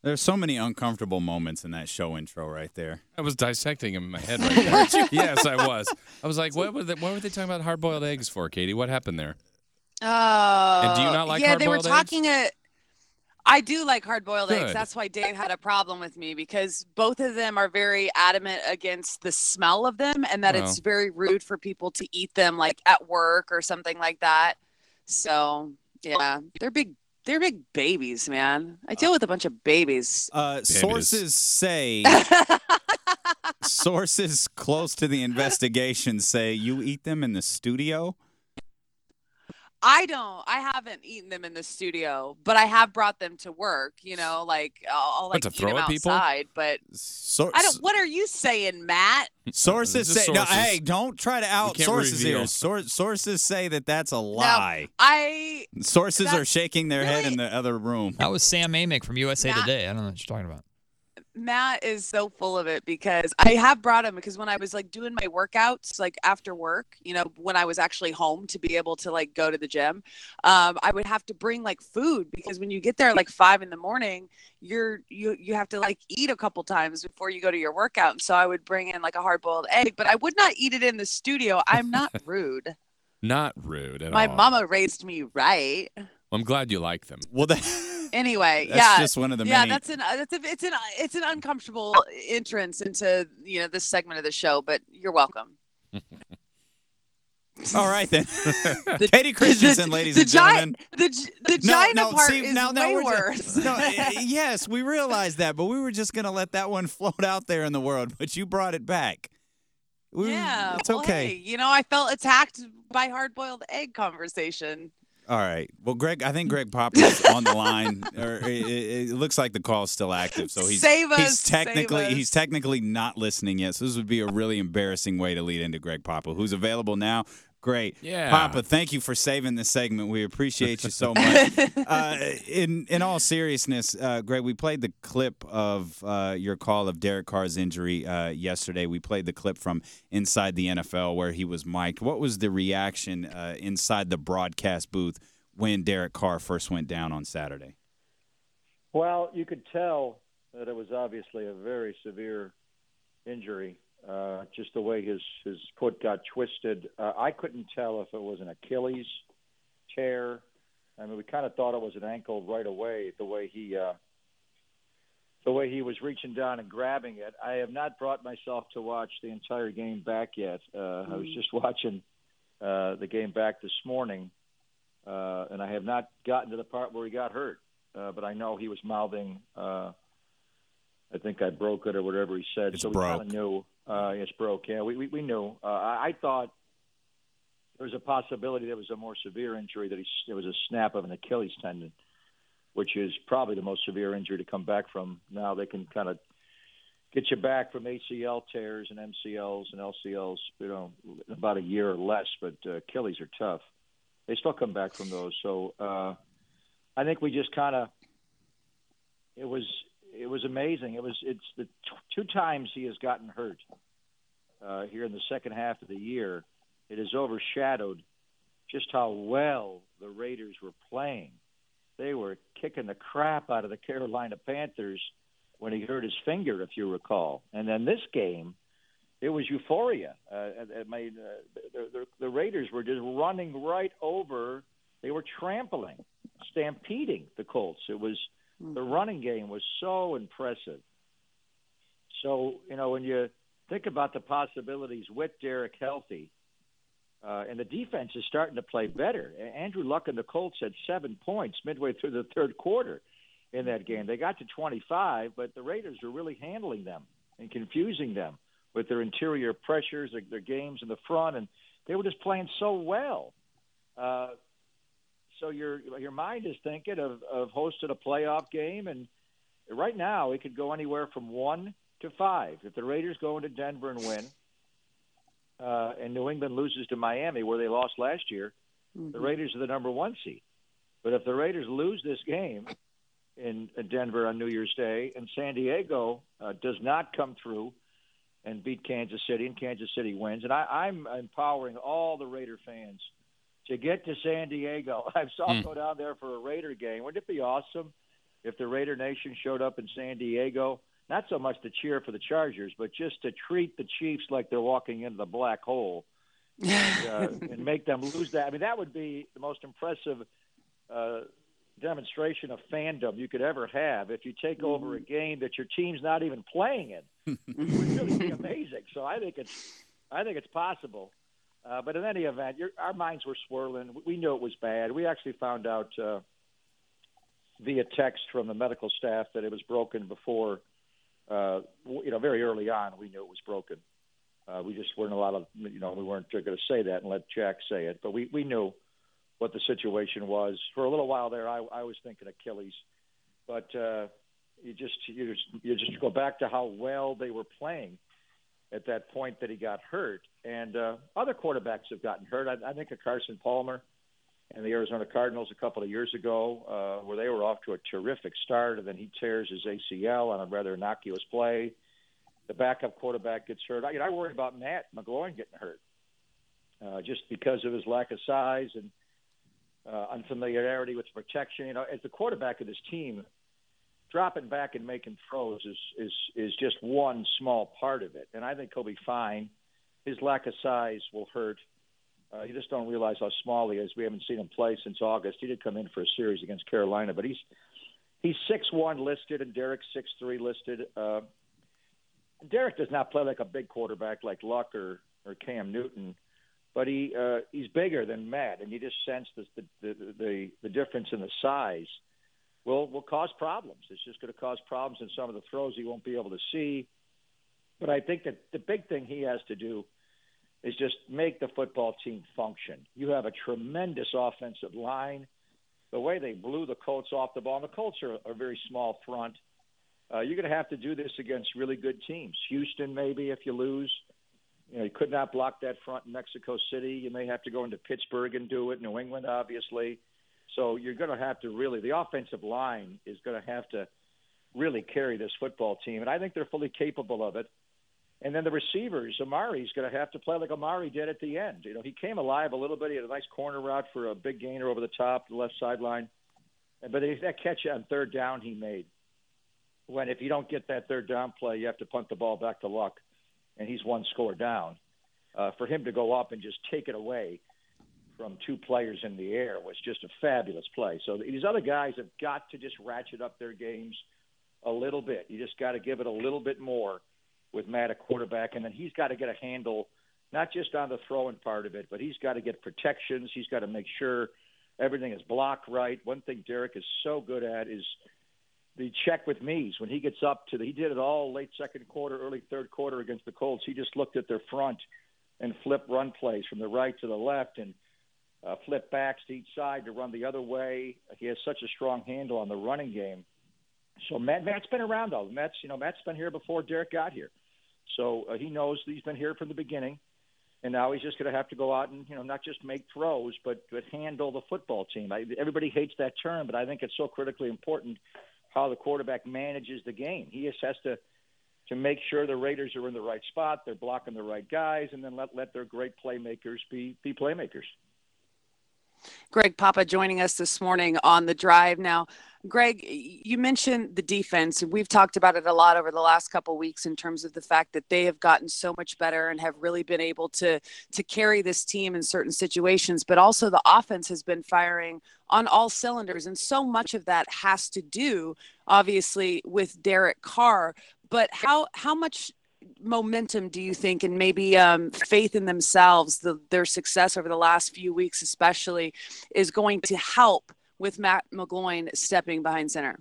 There's so many uncomfortable moments in that show intro right there. I was dissecting him in my head right there. Yes, I was. I was like, what were they talking about hard-boiled eggs for, Katie? What happened there? And do you not like yeah, hard-boiled they were eggs? talking I do like hard-boiled eggs. Good. That's why Dave had a problem with me because both of them are very adamant against the smell of them and that it's very rude for people to eat them like at work or something like that. So, yeah, they're big babies, man. I deal with a bunch of babies. Sources say sources close to the investigation say you eat them in the studio. I haven't eaten them in the studio, but I have brought them to work, like I'll like to eat throw them at people? outside, but what are you saying, Matt? Sources say no. Hey, don't try to out can't sources reveal. here. Sources say that's a lie. No, Sources are shaking their head in the other room. That was Sam Amick from USA Today. I don't know what you're talking about. Matt is so full of it because I have brought him because when I was like doing my workouts, like after work, when I was actually home to be able to like go to the gym, I would have to bring like food because when you get there at like 5 a.m, you have to like eat a couple times before you go to your workout. And so I would bring in like a hard-boiled egg, but I would not eat it in the studio. I'm not rude. Not rude at all. My mama raised me right. Well, I'm glad you like them. Well, anyway, that's just one of the many. It's an uncomfortable entrance into this segment of the show, but you're welcome. All right then, Katie Christensen, ladies and gentlemen. The Gina part is way worse. Yes, we realize that, but we were just gonna let that one float out there in the world, but you brought it back. It's okay. Hey, I felt attacked by hard-boiled egg conversation. All right. Well, I think Greg Popper's on the line. Or it looks like the call is still active, so he's technically not listening yet. So this would be a really embarrassing way to lead into Greg Popper, who's available now. Great. Yeah. Papa, thank you for saving this segment. We appreciate you so much. In all seriousness, Greg, we played the clip of your call of Derek Carr's injury yesterday. We played the clip from inside the NFL where he was mic'd. What was the reaction inside the broadcast booth when Derek Carr first went down on Saturday? Well, you could tell that it was obviously a very severe injury. Just the way his foot got twisted. I couldn't tell if it was an Achilles tear. I mean, we kind of thought it was an ankle right away, the way he was reaching down and grabbing it. I have not brought myself to watch the entire game back yet. I was just watching the game back this morning, and I have not gotten to the part where he got hurt. But I know he was mouthing, I think I broke it or whatever he said. It's so we broke. kind of knew it's broke. Yeah, we knew. I thought there was a possibility there was a more severe injury, that it was a snap of an Achilles tendon, which is probably the most severe injury to come back from. Now they can kind of get you back from ACL tears and MCLs and LCLs, in about a year or less, but Achilles are tough. They still come back from those. So I think we just kind of – it was amazing. It's the two times he has gotten hurt here in the second half of the year. It has overshadowed just how well the Raiders were playing. They were kicking the crap out of the Carolina Panthers when he hurt his finger, if you recall. And then this game, it was euphoria. The Raiders were just running right over. They were trampling, stampeding the Colts. The running game was so impressive. So, when you think about the possibilities with Derek healthy, and the defense is starting to play better. Andrew Luck and the Colts had 7 points midway through the third quarter in that game. They got to 25, but the Raiders were really handling them and confusing them with their interior pressures, their games in the front, and they were just playing so well. So your mind is thinking of hosting a playoff game, and right now it could go anywhere from 1 to 5. If the Raiders go into Denver and win, and New England loses to Miami, where they lost last year, the Raiders are the number 1 seed. But if the Raiders lose this game in Denver on New Year's Day, and San Diego does not come through and beat Kansas City, and Kansas City wins, and I'm empowering all the Raider fans to get to San Diego. I saw him go down there for a Raider game. Wouldn't it be awesome if the Raider Nation showed up in San Diego, not so much to cheer for the Chargers, but just to treat the Chiefs like they're walking into the black hole and make them lose that. I mean, that would be the most impressive demonstration of fandom you could ever have if you take over a game that your team's not even playing in. It would really be amazing. So I think it's possible. But in any event, our minds were swirling. We knew it was bad. We actually found out via text from the medical staff that it was broken before. Very early on, we knew it was broken. We just weren't we weren't going to say that and let Jack say it. But we knew what the situation was. For a little while there, I was thinking Achilles. But you just go back to how well they were playing at that point that he got hurt. And other quarterbacks have gotten hurt. I think of Carson Palmer and the Arizona Cardinals a couple of years ago, where they were off to a terrific start, and then he tears his ACL on a rather innocuous play. The backup quarterback gets hurt. I worry about Matt McGloin getting hurt just because of his lack of size and unfamiliarity with protection. As the quarterback of this team, dropping back and making throws is just one small part of it. And I think he'll be fine. His lack of size will hurt. You just don't realize how small he is. We haven't seen him play since August. He did come in for a series against Carolina, but he's 6'1" listed and Derek's 6'3" listed. Derek does not play like a big quarterback like Luck or Cam Newton, but he's bigger than Matt, and you just sense the difference in the size will cause problems. It's just going to cause problems in some of the throws he won't be able to see. But I think that the big thing he has to do is just make the football team function. You have a tremendous offensive line. The way they blew the Colts off the ball, and the Colts are a very small front. You're going to have to do this against really good teams. Houston, maybe, if you lose. You could not block that front in Mexico City. You may have to go into Pittsburgh and do it. New England, obviously. So you're going to have to really – the offensive line is going to have to really carry this football team. And I think they're fully capable of it. And then the receivers, Amari's going to have to play like Amari did at the end. He came alive a little bit. He had a nice corner route for a big gainer over the top, the left sideline. But that catch on third down he made, when if you don't get that third down play, you have to punt the ball back to Luck, and he's one score down. For him to go up and just take it away from two players in the air was just a fabulous play. So these other guys have got to just ratchet up their games a little bit. You just got to give it a little bit more with Matt at quarterback, and then he's got to get a handle not just on the throwing part of it, but he's got to get protections. He's got to make sure everything is blocked right. One thing Derek is so good at is the check with me's. When he gets up to he did it all late second quarter, early third quarter against the Colts. He just looked at their front and flipped run plays from the right to the left and flip backs to each side to run the other way. He has such a strong handle on the running game. So Matt's been around though. Matt's been here before Derek got here. So he knows he's been here from the beginning. And now he's just going to have to go out and, not just make throws, but handle the football team. Everybody hates that term, but I think it's so critically important how the quarterback manages the game. He just has to make sure the Raiders are in the right spot, they're blocking the right guys, and then let their great playmakers be playmakers. Greg Papa joining us this morning on The Drive. Now, Greg, you mentioned the defense. We've talked about it a lot over the last couple of weeks in terms of the fact that they have gotten so much better and have really been able to carry this team in certain situations. But also the offense has been firing on all cylinders. And so much of that has to do, obviously, with Derek Carr. But how much momentum do you think, and maybe faith in themselves, their success over the last few weeks especially, is going to help with Matt McGloin stepping behind center?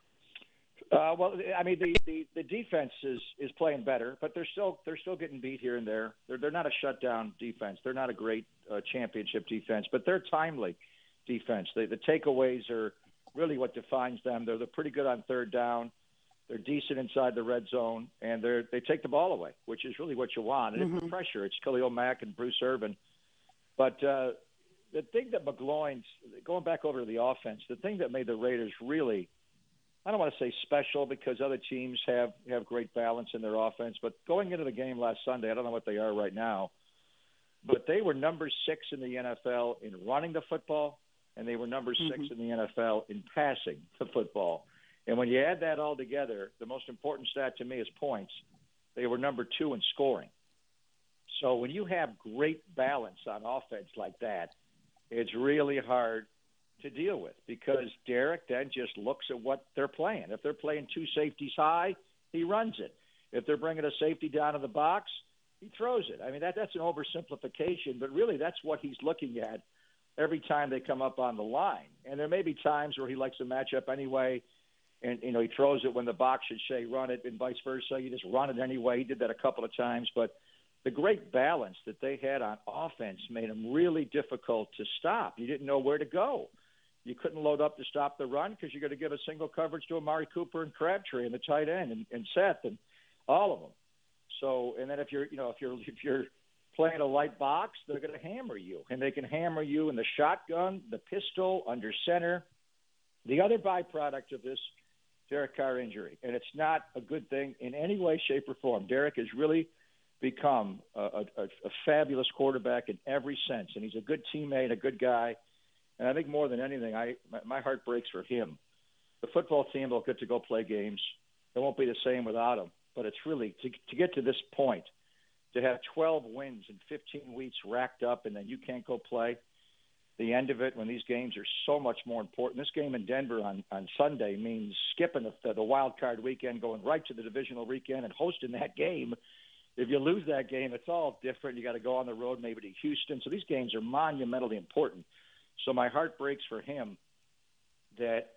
Well, I mean, the defense is playing better, but they're still getting beat here and there. They're not a shutdown defense. They're not a great championship defense, but they're timely defense. The takeaways are really what defines them. They're pretty good on third down. They're decent inside the red zone, and they take the ball away, which is really what you want. And it's pressure. It's Khalil Mack and Bruce Irvin. But the thing that McGloin's – going back over to the offense, the thing that made the Raiders really – I don't want to say special because other teams have great balance in their offense. But going into the game last Sunday, I don't know what they are right now, but they were number 6 in the NFL in running the football, and they were number 6 in the NFL in passing the football. And when you add that all together, the most important stat to me is points. They were number 2 in scoring. So when you have great balance on offense like that, it's really hard to deal with because Derek then just looks at what they're playing. If they're playing 2 safeties high, he runs it. If they're bringing a safety down to the box, he throws it. I mean, that's an oversimplification, but really that's what he's looking at every time they come up on the line. And there may be times where he likes to match up anyway, and, you know, he throws it when the box should say run it and vice versa. You just run it anyway. He did that a couple of times. But the great balance that they had on offense made them really difficult to stop. You didn't know where to go. You couldn't load up to stop the run because you're going to give a single coverage to Amari Cooper and Crabtree and the tight end and Seth and all of them. So, and then if you're playing a light box, they're going to hammer you, and they can hammer you in the shotgun, the pistol, under center. The other byproduct of this Derek Carr injury, and it's not a good thing in any way, shape, or form. Derek has really become a fabulous quarterback in every sense, and he's a good teammate, a good guy. And I think more than anything, my heart breaks for him. The football team will get to go play games. It won't be the same without him. But it's really, to get to this point, to have 12 wins in 15 weeks racked up and then you can't go play, the end of it when these games are so much more important. This game in Denver on Sunday means skipping the wild card weekend, going right to the divisional weekend and hosting that game. If you lose that game, it's all different. You got to go on the road maybe to Houston. So these games are monumentally important. So my heart breaks for him that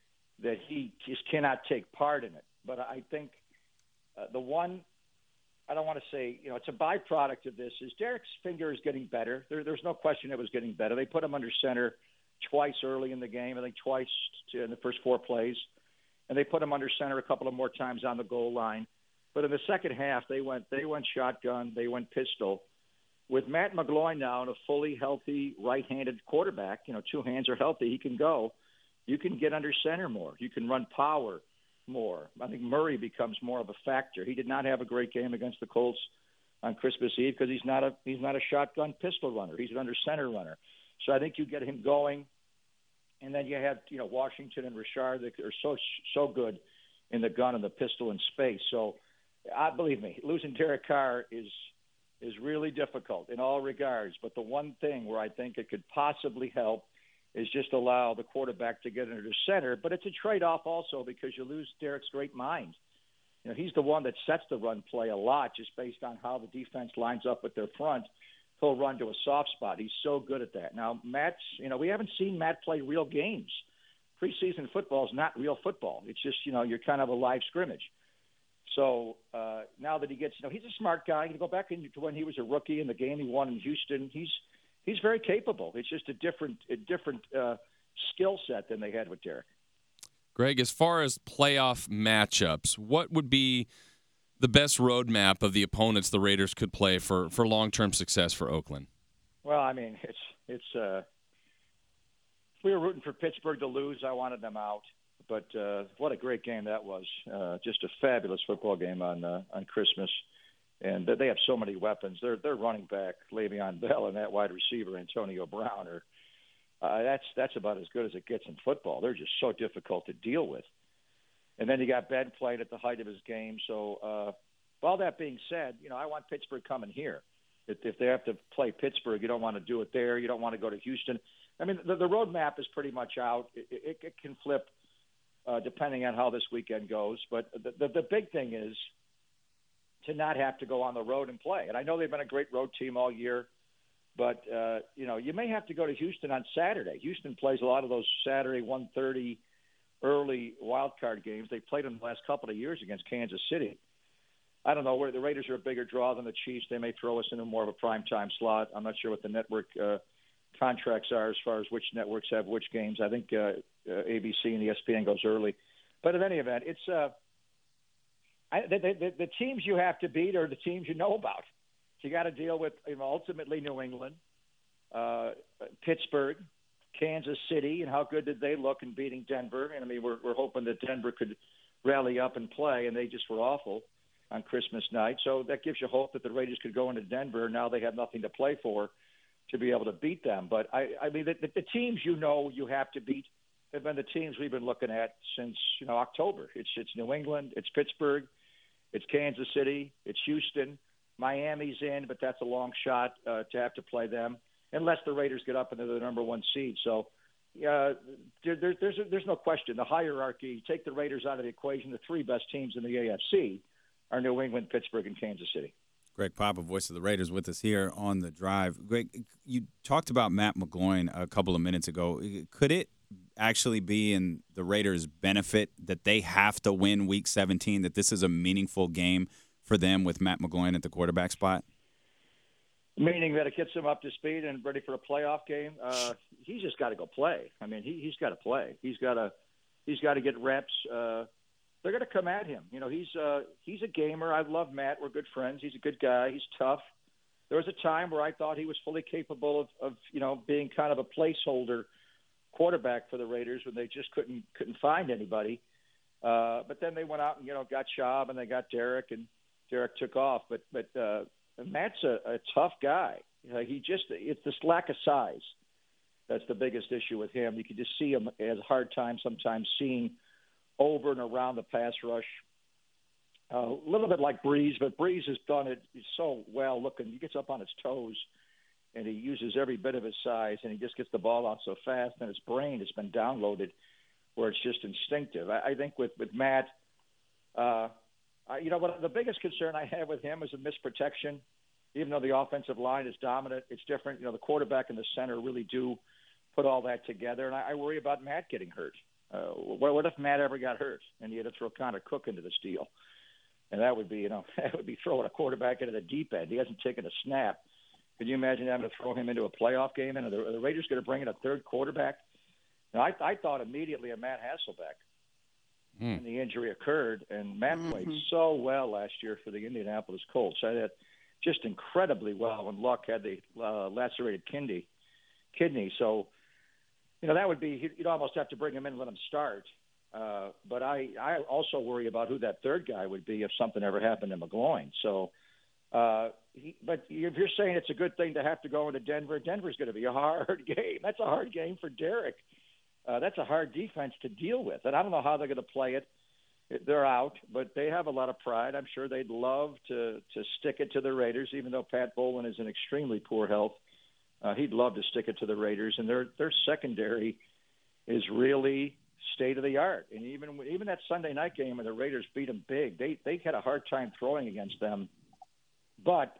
he just cannot take part in it. But I think the one, I don't want to say, it's a byproduct of this, is Derek's finger is getting better. There's no question it was getting better. They put him under center twice early in the game, I think twice in the first 4 plays. And they put him under center a couple of more times on the goal line. But in the second half, they went shotgun, they went pistol. With Matt McGloin now and a fully healthy right-handed quarterback, 2 hands are healthy, he can go. You can get under center more. You can run power more. I think Murray becomes more of a factor. He did not have a great game against the Colts on Christmas Eve because he's not a shotgun pistol runner. He's an under center runner. So I think you get him going, and then you have Washington and Richard that are so good in the gun and the pistol and space. So believe me, losing Derek Carr is really difficult in all regards. But the one thing where I think it could possibly help is just allow the quarterback to get into the center. But it's a trade-off also because you lose Derek's great mind. He's the one that sets the run play a lot just based on how the defense lines up with their front. He'll run to a soft spot. He's so good at that. Now, Matt's, we haven't seen Matt play real games. Preseason football is not real football. It's just, you're kind of a live scrimmage. So now that he gets, he's a smart guy. You go back into when he was a rookie in the game he won in Houston. He's very capable. It's just a different skill set than they had with Derek. Greg, as far as playoff matchups, what would be the best roadmap of the opponents the Raiders could play for long-term success for Oakland? Well, I mean, it's if we were rooting for Pittsburgh to lose, I wanted them out. But what a great game that was. Just a fabulous football game on Christmas. And they have so many weapons. Their running back, Le'Veon Bell, and that wide receiver, Antonio Brown, that's about as good as it gets in football. They're just so difficult to deal with. And then you got Ben playing at the height of his game. So all that being said, I want Pittsburgh coming here. If they have to play Pittsburgh, you don't want to do it there. You don't want to go to Houston. I mean, the road map is pretty much out. It can flip depending on how this weekend goes. But the big thing is to not have to go on the road and play. And I know they've been a great road team all year, but, you may have to go to Houston on Saturday. Houston plays a lot of those Saturday 1:30 early wild card games. They played them the last couple of years against Kansas City. I don't know where the Raiders are a bigger draw than the Chiefs. They may throw us into more of a primetime slot. I'm not sure what the network contracts are as far as which networks have which games. I think ABC and ESPN goes early. But in any event, it's the teams you have to beat are the teams you know about. So you got to deal with ultimately New England, Pittsburgh, Kansas City, and how good did they look in beating Denver? And I mean, we're hoping that Denver could rally up and play, and they just were awful on Christmas night. So that gives you hope that the Raiders could go into Denver. Now they have nothing to play for to be able to beat them. But I mean, the teams you have to beat have been the teams we've been looking at since October. It's New England, it's Pittsburgh, it's Kansas City, it's Houston, Miami's in, but that's a long shot to have to play them unless the Raiders get up into the number one seed. So there's no question. The hierarchy, take the Raiders out of the equation, the three best teams in the AFC are New England, Pittsburgh, and Kansas City. Greg Papa, voice of the Raiders, with us here on The Drive. Greg, you talked about Matt McGloin a couple of minutes ago. Could it actually be in the Raiders' benefit that they have to win Week 17, that this is a meaningful game for them with Matt McGloin at the quarterback spot? Meaning that it gets him up to speed and ready for a playoff game? He's just got to go play. I mean, he's got to play. He's got to get reps. They're going to come at him. He's a gamer. I love Matt. We're good friends. He's a good guy. He's tough. There was a time where I thought he was fully capable of being kind of a placeholder quarterback for the Raiders when they just couldn't find anybody. But then they went out and got Schaub and they got Derek, and Derek took off. But Matt's a tough guy. It's this lack of size that's the biggest issue with him. You can just see him has a hard time sometimes seeing over and around the pass rush. A little bit like Breeze, but Breeze has done it so well looking. He gets up on his toes, and he uses every bit of his size, and he just gets the ball out so fast, and his brain has been downloaded where it's just instinctive. I think with Matt, what the biggest concern I have with him is a misprotection. Even though the offensive line is dominant, it's different. The quarterback and the center really do put all that together, and I worry about Matt getting hurt. What if Matt ever got hurt and he had to throw Connor Cook into this deal? And that would be, that would be throwing a quarterback into the deep end. He hasn't taken a snap. Could you imagine having to throw him into a playoff game? And are the Raiders going to bring in a third quarterback? Now, I thought immediately of Matt Hasselbeck when the injury occurred, and Matt played so well last year for the Indianapolis Colts. I had just incredibly well when Luck had the lacerated kidney. So, that would be, you'd almost have to bring him in and let him start. But I also worry about who that third guy would be if something ever happened to McGloin. So, but if you're saying it's a good thing to have to go into Denver, Denver's going to be a hard game. That's a hard game for Derek. That's a hard defense to deal with. And I don't know how they're going to play it. They're out, but they have a lot of pride. I'm sure they'd love to stick it to the Raiders, even though Pat Bowlen is in extremely poor health. He'd love to stick it to the Raiders, and their secondary is really state of the art. And even that Sunday night game when the Raiders beat them big, they had a hard time throwing against them. But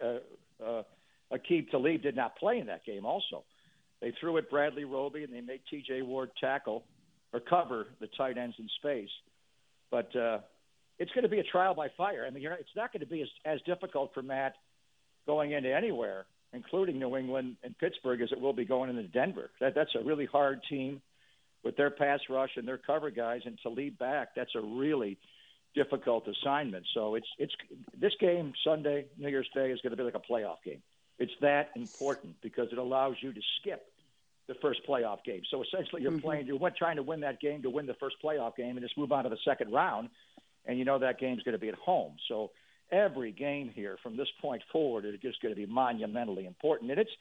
Aqib Talib did not play in that game. Also, they threw at Bradley Roby and they made T.J. Ward tackle or cover the tight ends in space. But it's going to be a trial by fire. I mean, it's not going to be as difficult for Matt going into anywhere, including New England and Pittsburgh, as it will be going into Denver. That's a really hard team with their pass rush and their cover guys, and to lead back, that's a really difficult assignment. So it's this game Sunday, New Year's Day, is going to be like a playoff game. It's that important because it allows you to skip the first playoff game. So essentially you're trying to win that game to win the first playoff game and just move on to the second round, and that game's going to be at home. So every game here from this point forward is just going to be monumentally important. And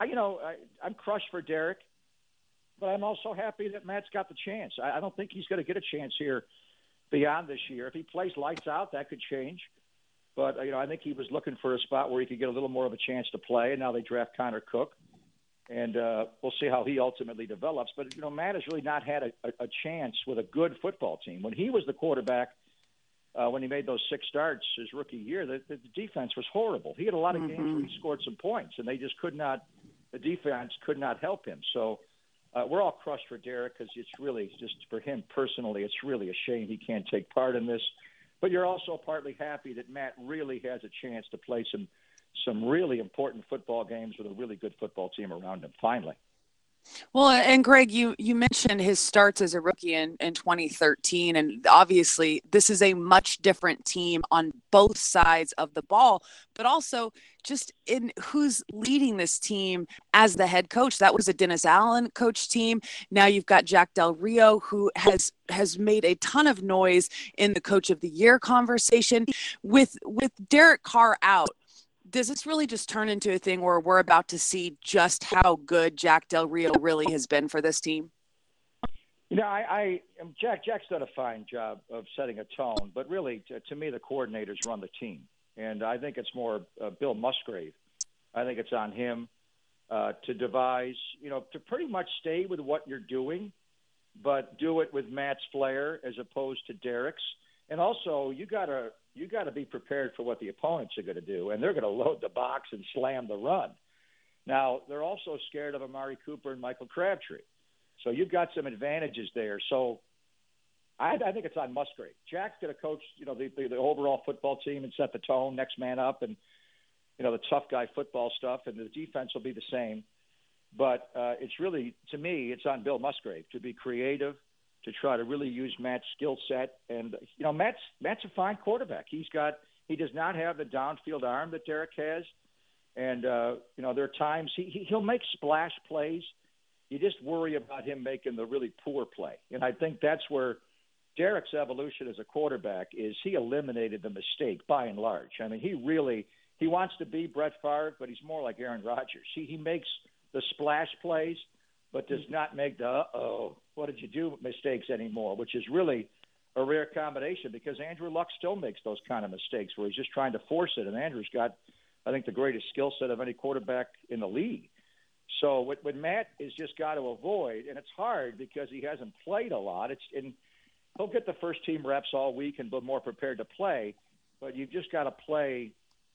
I'm crushed for Derek, but I'm also happy that Matt's got the chance. I don't think he's going to get a chance here beyond this year. If he plays lights out, that could change. But, I think he was looking for a spot where he could get a little more of a chance to play, and now they draft Connor Cook. And we'll see how he ultimately develops. But, Matt has really not had a chance with a good football team. When he was the quarterback, when he made those 6 starts his rookie year, the defense was horrible. He had a lot of games where he scored some points, and the defense could not help him. So we're all crushed for Derek because it's really just for him personally, it's really a shame he can't take part in this. But you're also partly happy that Matt really has a chance to play some really important football games with a really good football team around him, finally. Well, and Greg, you mentioned his starts as a rookie in 2013, and obviously this is a much different team on both sides of the ball, but also just in who's leading this team as the head coach. That was a Dennis Allen coach team. Now you've got Jack Del Rio, who has made a ton of noise in the Coach of the Year conversation. With Derek Carr out, does this really just turn into a thing where we're about to see just how good Jack Del Rio really has been for this team? Jack's done a fine job of setting a tone, but really, to me, the coordinators run the team, and I think it's more Bill Musgrave. I think it's on him to devise, to pretty much stay with what you're doing, but do it with Matt's flair as opposed to Derek's. And also, you gotta be prepared for what the opponents are going to do, and they're going to load the box and slam the run. Now, they're also scared of Amari Cooper and Michael Crabtree. So you've got some advantages there. So I think it's on Musgrave. Jack's going to coach, the overall football team and set the tone, next man up, and the tough guy football stuff, and the defense will be the same. But it's really, to me, it's on Bill Musgrave to be creative, to try to really use Matt's skill set. And Matt's a fine quarterback. He does not have the downfield arm that Derek has, and there are times he'll make splash plays. You just worry about him making the really poor play. And I think that's where Derek's evolution as a quarterback is. He eliminated the mistake by and large. I mean, he wants to be Brett Favre, but he's more like Aaron Rodgers. He makes the splash plays, but does not make the uh-oh, what did you do mistakes anymore, which is really a rare combination because Andrew Luck still makes those kind of mistakes where he's just trying to force it. And Andrew's got, I think, the greatest skill set of any quarterback in the league. So what Matt has just got to avoid, and it's hard because he hasn't played a lot. He'll get the first team reps all week and be more prepared to play, but you've just got to play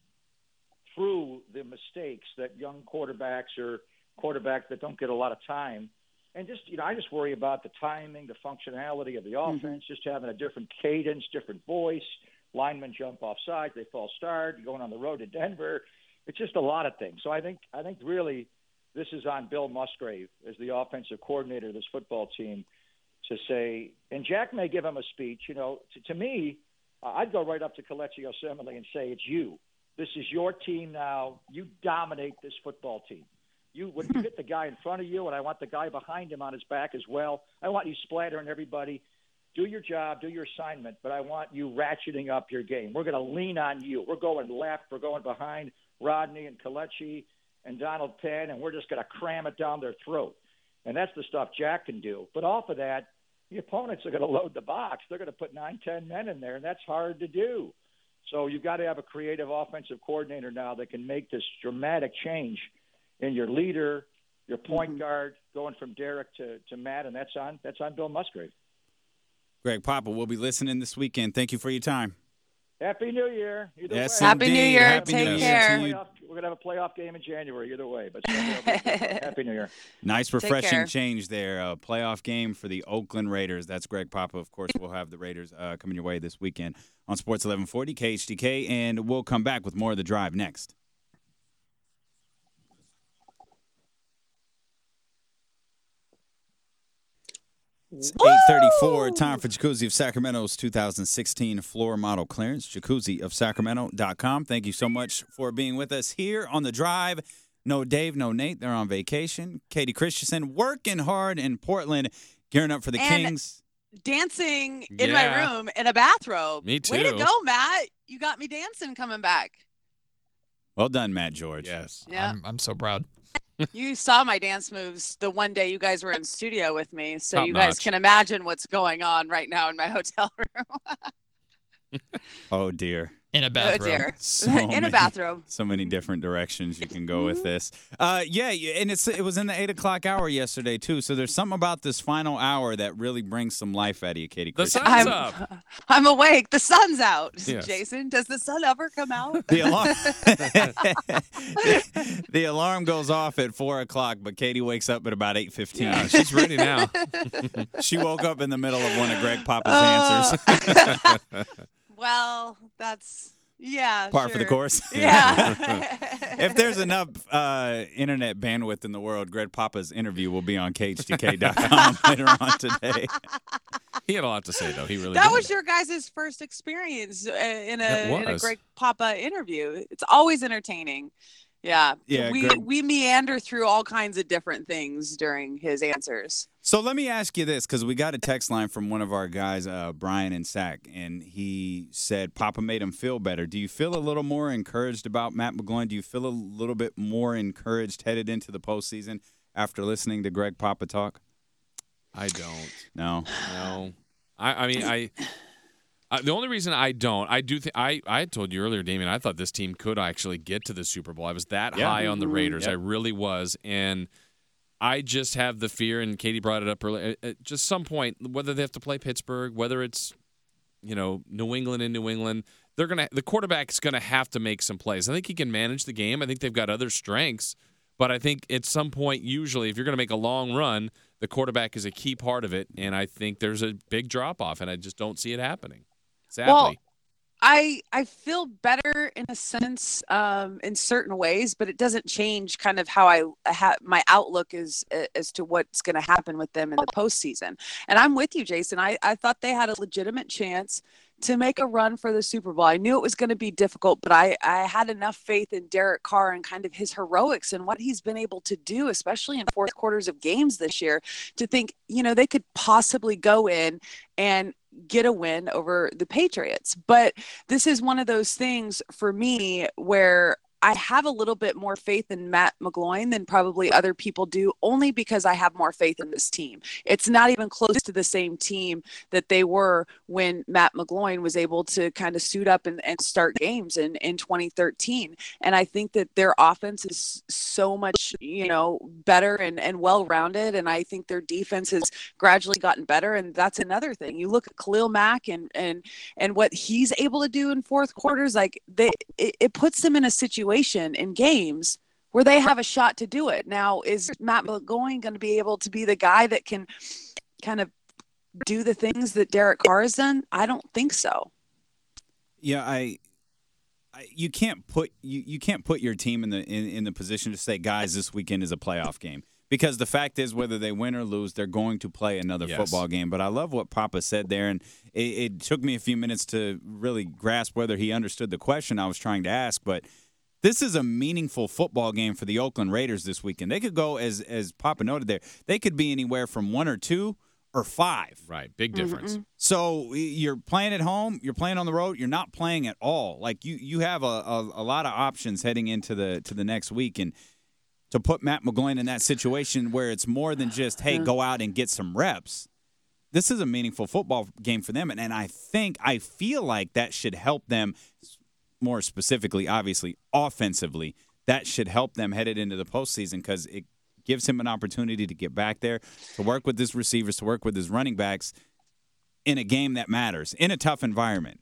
through the mistakes that young quarterbacks or quarterbacks that don't get a lot of time. And just, I just worry about the timing, the functionality of the offense, just having a different cadence, different voice. Linemen jump off sides, they fall start, going on the road to Denver. It's just a lot of things. So I think really this is on Bill Musgrave as the offensive coordinator of this football team to say, and Jack may give him a speech, to me, I'd go right up to Kelechi Osemele and say, it's you. This is your team now. You dominate this football team. When you hit the guy in front of you, and I want the guy behind him on his back as well, I want you splattering everybody. Do your job, do your assignment, but I want you ratcheting up your game. We're going to lean on you. We're going left. We're going behind Rodney and Kelechi and Donald Penn, and we're just going to cram it down their throat. And that's the stuff Jack can do. But off of that, the opponents are going to load the box. They're going to put 9-10 men in there, and that's hard to do. So you've got to have a creative offensive coordinator now that can make this dramatic change in your leader, your point guard, going from Derek to Matt, and that's on Bill Musgrave. Greg Papa, we'll be listening this weekend. Thank you for your time. Happy New Year. Yes, way. Happy New Year. Happy Take New care. Year. We're going to have a playoff game in January either way. But Happy New Year. Nice, care. refreshing change there. A playoff game for the Oakland Raiders. That's Greg Papa. Of course, we'll have the Raiders coming your way this weekend on Sports 1140 KHTK, and we'll come back with more of The Drive next. It's 8:34. Time for Jacuzzi of Sacramento's 2016 floor model clearance. JacuzziofSacramento.com. Thank you so much for being with us here on The Drive. No Dave, no Nate. They're on vacation. Katie Christensen working hard in Portland, gearing up for the Kings. Dancing in my room in a bathrobe. Me too. Way to go, Matt. You got me dancing coming back. Well done, Matt George. Yes. Yeah. I'm so proud. You saw my dance moves the one day you guys were in studio with me, so Top you guys notch. can imagine what's going on right now in my hotel room. Oh, dear. In a Oh, bathrobe. dear. So In many- a bathrobe. So many different directions you can go with this. Yeah, and it was in the 8 o'clock hour yesterday, too. So there's something about this final hour that really brings some life out of you, Katie The Christensen. sun's up. I'm awake. The sun's out. Yes. Jason, does the sun ever come out? The alarm, the alarm goes off at 4 o'clock, but Katie wakes up at about 8:15. She's ready now. She woke up in the middle of one of Greg Papa's answers. Well, that's Par for the sure. course. Yeah. If there's enough internet bandwidth in the world, Greg Papa's interview will be on KHTK.com later on today. He had a lot to say, though. He really That did. was your guys' first experience in a was. Greg Papa interview. It's always entertaining. Yeah. Yeah, We Greg- we meander through all kinds of different things during his answers. So let me ask you this, because we got a text line from one of our guys, Brian in Sac, and he said Papa made him feel better. Do you feel a little more encouraged about Matt McGloin? Do you feel a little bit more encouraged headed into the postseason after listening to Greg Papa talk? I don't. No. I mean, the only reason I don't, I do think I told you earlier, Damien, I thought this team could actually get to the Super Bowl. I was that high on the Raiders. Yep. I really was, and I just have the fear. And Katie brought it up earlier. At just some point, whether they have to play Pittsburgh, whether it's New England in New England, the quarterback's gonna have to make some plays. I think he can manage the game. I think they've got other strengths, but I think at some point, usually, if you're gonna make a long run, the quarterback is a key part of it. And I think there's a big drop off, and I just don't see it happening. Sadly. Well, I feel better in a sense in certain ways, but it doesn't change kind of how my outlook is as to what's going to happen with them in the postseason. And I'm with you, Jason. I thought they had a legitimate chance to make a run for the Super Bowl. I knew it was going to be difficult, but I had enough faith in Derek Carr and kind of his heroics and what he's been able to do, especially in fourth quarters of games this year, to think, they could possibly go in and get a win over the Patriots. But this is one of those things for me where I have a little bit more faith in Matt McGloin than probably other people do, only because I have more faith in this team. It's not even close to the same team that they were when Matt McGloin was able to kind of suit up and start games in 2013. And I think that their offense is so much, better and well-rounded. And I think their defense has gradually gotten better. And that's another thing. You look at Khalil Mack and what he's able to do in fourth quarters, like it puts them in a situation in games where they have a shot to do it. Now, is Matt McGloin going to be able to be the guy that can kind of do the things that Derek Carr has done? I don't think so. Yeah, you can't put your team in the position to say, guys, this weekend is a playoff game, because the fact is, whether they win or lose, they're going to play another football game. But I love what Papa said there, and it took me a few minutes to really grasp whether he understood the question I was trying to ask, but this is a meaningful football game for the Oakland Raiders this weekend. They could go, as Papa noted there, they could be anywhere from 1 or 2 or 5. Right, big difference. Mm-hmm. So you're playing at home, you're playing on the road, you're not playing at all. Like you have a lot of options heading into the next week, and to put Matt McGloin in that situation where it's more than just, hey, go out and get some reps. This is a meaningful football game for them, and I feel like that should help them. More specifically, obviously, offensively, that should help them headed into the postseason, because it gives him an opportunity to get back there, to work with his receivers, to work with his running backs in a game that matters, in a tough environment.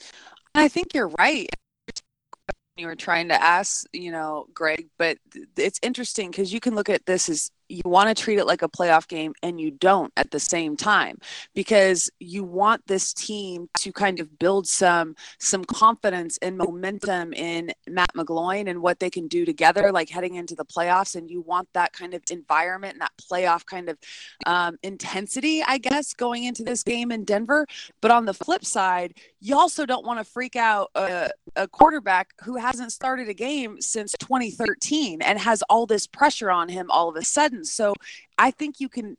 I think you're right. You were trying to ask, Greg, but it's interesting because you can look at this as you want to treat it like a playoff game, and you don't at the same time, because you want this team to kind of build some confidence and momentum in Matt McGloin and what they can do together, like heading into the playoffs. And you want that kind of environment and that playoff kind of intensity, I guess, going into this game in Denver. But on the flip side, you also don't want to freak out a quarterback who hasn't started a game since 2013 and has all this pressure on him all of a sudden. So I think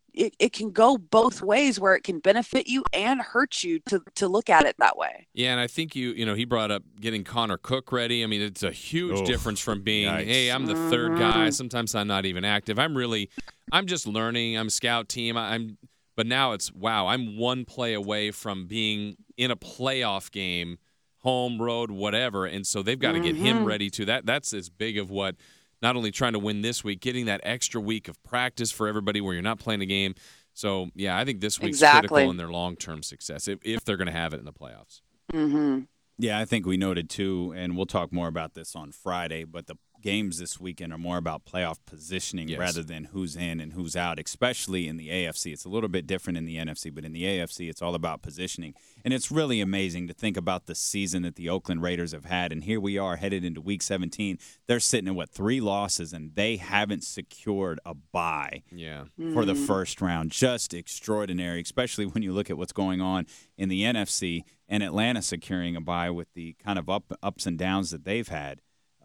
it can go both ways, where it can benefit you and hurt you to look at it that way. Yeah, and I think he brought up getting Connor Cook ready. I mean, it's a huge difference from being, hey, I'm the third guy. Sometimes I'm not even active. I'm just learning. I'm scout team. But now it's, wow, I'm one play away from being in a playoff game, home, road, whatever. And so they've got to get him ready too. That's as big of what, not only trying to win this week, getting that extra week of practice for everybody where you're not playing a game. So, yeah, I think this week's critical in their long-term success, if they're going to have it in the playoffs. Mm-hmm. Yeah, I think we noted too, and we'll talk more about this on Friday, but the games this weekend are more about playoff positioning rather than who's in and who's out, especially in the AFC. It's a little bit different in the NFC, but in the AFC, it's all about positioning. And it's really amazing to think about the season that the Oakland Raiders have had. And here we are headed into Week 17. They're sitting at, 3 losses, and they haven't secured a bye for the first round. Just extraordinary, especially when you look at what's going on in the NFC and Atlanta securing a bye with the kind of ups and downs that they've had.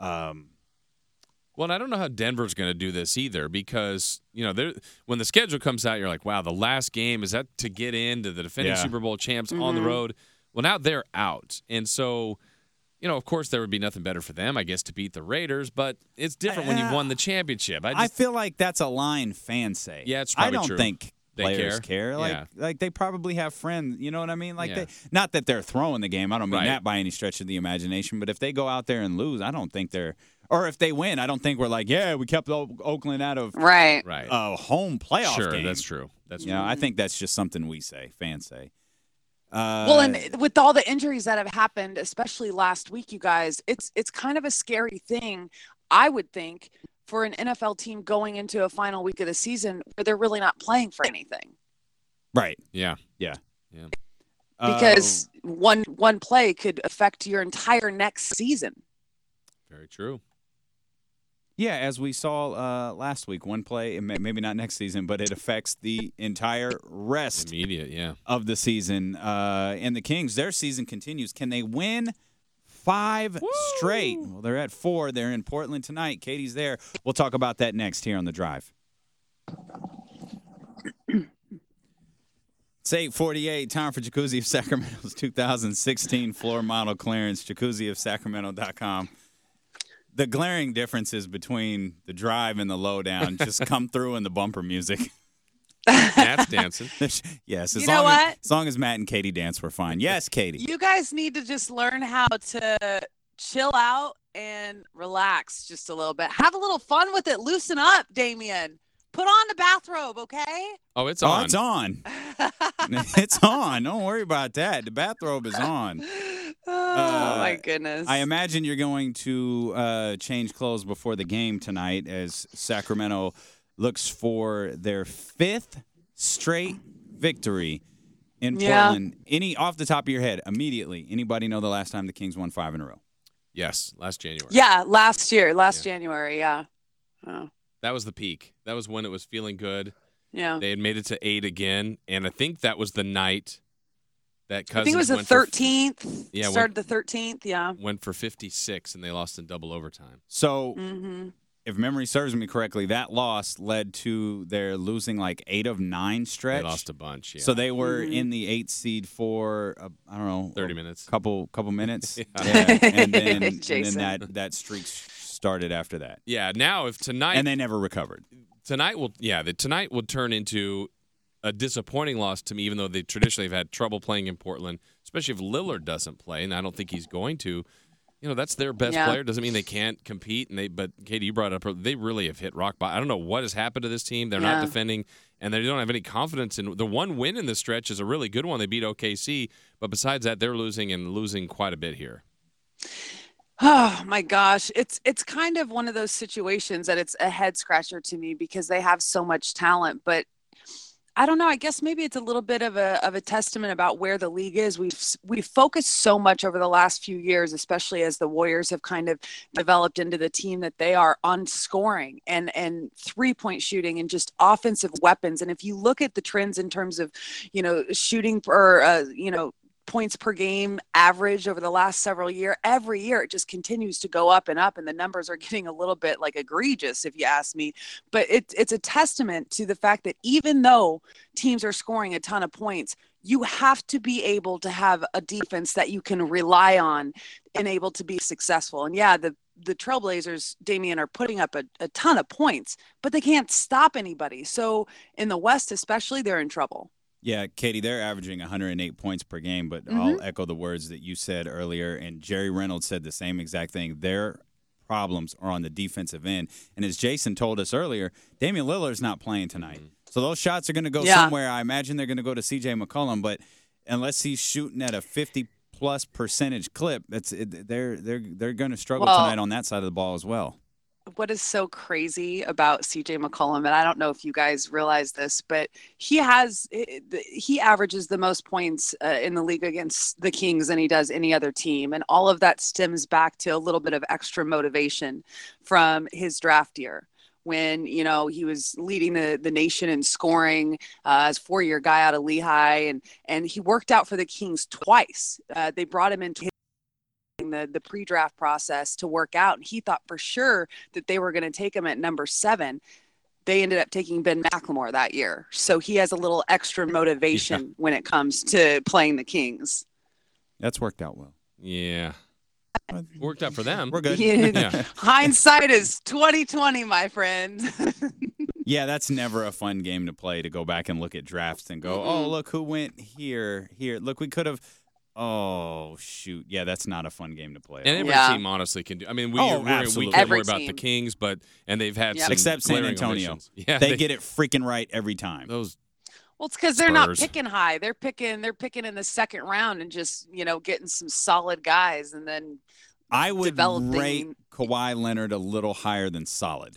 Well, and I don't know how Denver's going to do this either, because, when the schedule comes out, you're like, wow, the last game, is that to get into the defending Super Bowl champs on the road? Well, now they're out. And so, of course, there would be nothing better for them, I guess, to beat the Raiders, but it's different when you've won the championship. I feel like that's a line fans say. Yeah, it's probably true. I don't think players care. Like they probably have friends. You know what I mean? Like not that they're throwing the game. I don't mean that by any stretch of the imagination. But if they go out there and lose, I don't think they're. Or if they win, I don't think we're like, we kept Oakland out of a home playoff game. Sure, that's true. That's true. I think that's just something we say, fans say. Well, and with all the injuries that have happened, especially last week, you guys, it's kind of a scary thing, I would think, for an NFL team going into a final week of the season where they're really not playing for anything. Right. Yeah. Because one play could affect your entire next season. Very true. Yeah, as we saw last week, one play, maybe not next season, but it affects the entire rest of the season. And the Kings, their season continues. Can they win 5 straight? Well, they're at 4. They're in Portland tonight. Katie's there. We'll talk about that next here on The Drive. It's 8:48. Time for Jacuzzi of Sacramento's 2016 floor model clearance. JacuzziofSacramento.com. The glaring differences between the drive and the lowdown just come through in the bumper music. Matt's dancing. Yes. You know what? As long as Matt and Katie dance, we're fine. Yes, Katie. You guys need to just learn how to chill out and relax just a little bit. Have a little fun with it. Loosen up, Damian. Put on the bathrobe, okay? Oh, it's on. It's on. It's on. Don't worry about that. The bathrobe is on. Oh, my goodness. I imagine you're going to change clothes before the game tonight as Sacramento looks for their 5th straight victory in Portland. Off the top of your head, immediately, anybody know the last time the Kings won 5 in a row? Yes, last January. Yeah, January, yeah. Oh. That was the peak. That was when it was feeling good. Yeah. They had made it to 8 again, and I think that was the night that Cousins I think it was the 13th. Started the 13th, Went for 56, and they lost in double overtime. So, if memory serves me correctly, that loss led to their losing like 8 of 9 stretch. They lost a bunch, So they were in the 8th seed for, 30 minutes. Couple minutes. And then that streak started after that. Yeah, now if tonight... And they never recovered. Tonight will turn into a disappointing loss to me, even though they traditionally have had trouble playing in Portland, especially if Lillard doesn't play, and I don't think he's going to. That's their best player. Doesn't mean they can't compete. But Katie, you brought it up. They really have hit rock bottom. I don't know what has happened to this team. They're not defending, and they don't have any confidence in the one win in the stretch is a really good one. They beat OKC, but besides that, they're losing quite a bit here. Oh my gosh, it's kind of one of those situations that it's a head scratcher to me because they have so much talent, but I don't know. I guess maybe it's a little bit of a testament about where the league is. We've focused so much over the last few years, especially as the Warriors have kind of developed into the team that they are, on scoring and 3-point shooting and just offensive weapons. And if you look at the trends in terms of, shooting or points per game average over the last several years, every year it just continues to go up and up, and the numbers are getting a little bit like egregious if you ask me. But it's a testament to the fact that even though teams are scoring a ton of points, you have to be able to have a defense that you can rely on and able to be successful. And the Trailblazers, Damian, are putting up a ton of points, but they can't stop anybody. So in the West especially, they're in trouble. Yeah, Katie, they're averaging 108 points per game, but I'll echo the words that you said earlier, and Jerry Reynolds said the same exact thing. Their problems are on the defensive end. And as Jason told us earlier, Damian Lillard's not playing tonight. So those shots are going to go somewhere. I imagine they're going to go to C.J. McCollum, but unless he's shooting at a 50-plus percentage clip, they're going to struggle tonight on that side of the ball as well. What is so crazy about CJ McCollum, and I don't know if you guys realize this, but he averages the most points in the league against the Kings than he does any other team. And all of that stems back to a little bit of extra motivation from his draft year when, he was leading the nation in scoring as a 4-year guy out of Lehigh. And he worked out for the Kings twice. They brought him into the pre-draft process to work out, and he thought for sure that they were going to take him at number 7. They ended up taking Ben McLemore that year, so he has a little extra motivation when it comes to playing the Kings. That's worked out well. Yeah, Worked out for them. We're good. Yeah. Hindsight is 2020, my friend. Yeah, that's never a fun game to play, to go back and look at drafts and go, oh, look who went here. Look, we could have. Oh, shoot. Yeah, that's not a fun game to play. And every team honestly can do. I mean, we absolutely. can't Every worry about the team. Kings, and they've had some except San glaring Antonio. omissions. Yeah, they get it freaking right every time. Those. Well, it's because they're not Spurs. picking high. They're picking in the second round and just getting some solid guys, and then I would developing. rate Kawhi Leonard a little higher than solid.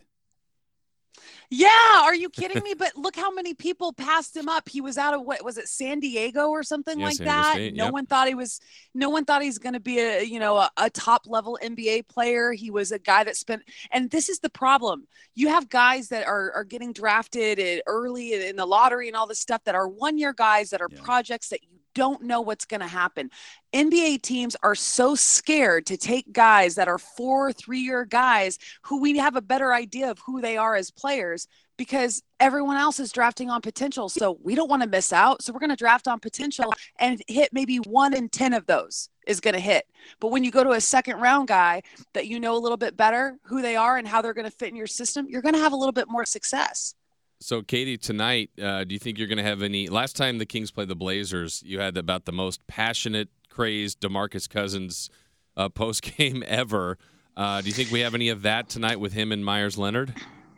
Yeah, are you kidding me? But look how many people passed him up. He was out of what was it, San Diego or something like San Diego that? State, No one thought he's going to be a top level NBA player. He was a guy that and this is the problem. You have guys that are getting drafted early in the lottery and all this stuff that are 1-year guys that are projects that you don't know what's going to happen. NBA teams are so scared to take guys that are 3-year guys who we have a better idea of who they are as players, because everyone else is drafting on potential. So we don't want to miss out. So we're going to draft on potential and hit maybe 1 in 10 of those is going to hit. But when you go to a second round guy that you know a little bit better who they are and how they're going to fit in your system, you're going to have a little bit more success. So, Katie, tonight, do you think you're going to have any – last time the Kings played the Blazers, you had about the most passionate, crazed DeMarcus Cousins post-game ever. Do you think we have any of that tonight with him and Myers Leonard?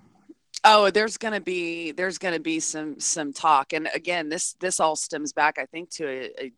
Oh, there's gonna be some talk, and again, this all stems back, I think, to a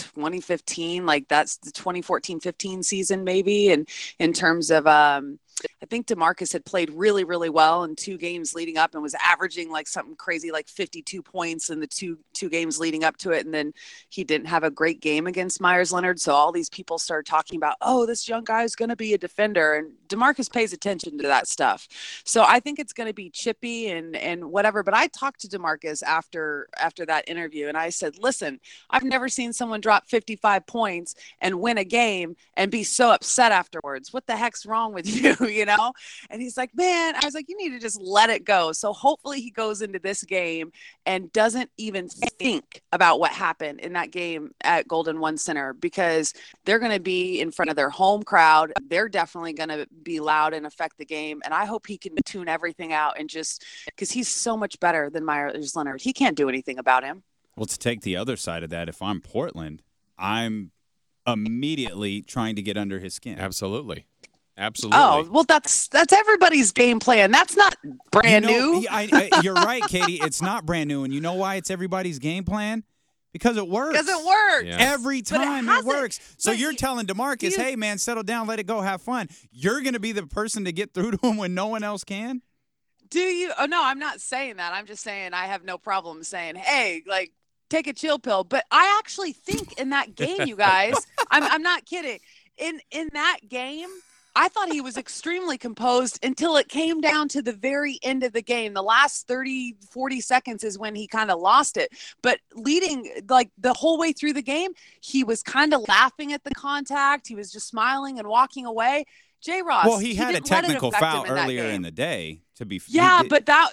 2015, like that's the 2014-15 season, maybe, and in terms of I think DeMarcus had played really, really well in 2 games leading up and was averaging like something crazy, like 52 points in the two games leading up to it. And then he didn't have a great game against Myers Leonard. So all these people started talking about, oh, this young guy is going to be a defender. And DeMarcus pays attention to that stuff. So I think it's going to be chippy and whatever. But I talked to DeMarcus after that interview, and I said, listen, I've never seen someone drop 55 points and win a game and be so upset afterwards. What the heck's wrong with you? And he's like, man, I was like, you need to just let it go. So hopefully he goes into this game and doesn't even think about what happened in that game at Golden One Center, because they're going to be in front of their home crowd. They're definitely going to be loud and affect the game. And I hope he can tune everything out and just because he's so much better than Myers Leonard. He can't do anything about him. Well, to take the other side of that, if I'm Portland, I'm immediately trying to get under his skin. Absolutely. Absolutely. Oh, well, that's everybody's game plan. That's not brand new. You're right, Katie. It's not brand new. And you know why it's everybody's game plan? Because it works. Because it works. Yeah. Every time it works. So But you're telling DeMarcus, hey, man, settle down, let it go, have fun. You're going to be the person to get through to him when no one else can? Do you? Oh, no, I'm not saying that. I'm just saying I have no problem saying, hey, like, take a chill pill. But I actually think in that game, you guys, I'm not kidding. In that game, I thought he was extremely composed until it came down to the very end of the game. The last 30, 40 seconds is when he kind of lost it. But leading, like, the whole way through the game, he was kind of laughing at the contact. He was just smiling and walking away. J-Ross. Well, he had a technical foul earlier in the day, to be fair. Yeah, but that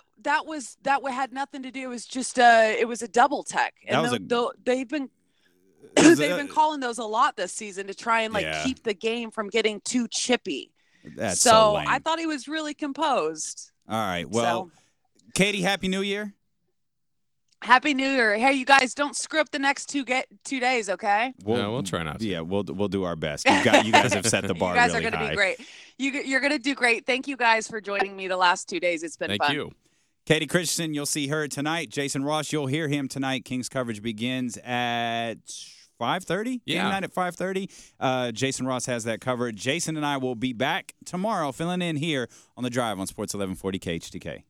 had nothing to do. It was just it was a double tech. And they've been calling those a lot this season to try and keep the game from getting too chippy. That's so lame. I thought he was really composed. All right. Well, Katie, Happy New Year. Happy New Year. Hey, you guys, don't screw up the next 2 days, okay? We'll try not to. Yeah, we'll do our best. You guys have set the bar really high. You guys are going to be great. You're going to do great. Thank you guys for joining me the last 2 days. It's been fun. Thank you. Katie Christensen, you'll see her tonight. Jason Ross, you'll hear him tonight. Kings coverage begins at 5:30. Yeah. Game night at 5:30. Jason Ross has that covered. Jason and I will be back tomorrow filling in here on The Drive on Sports 1140 KHTK.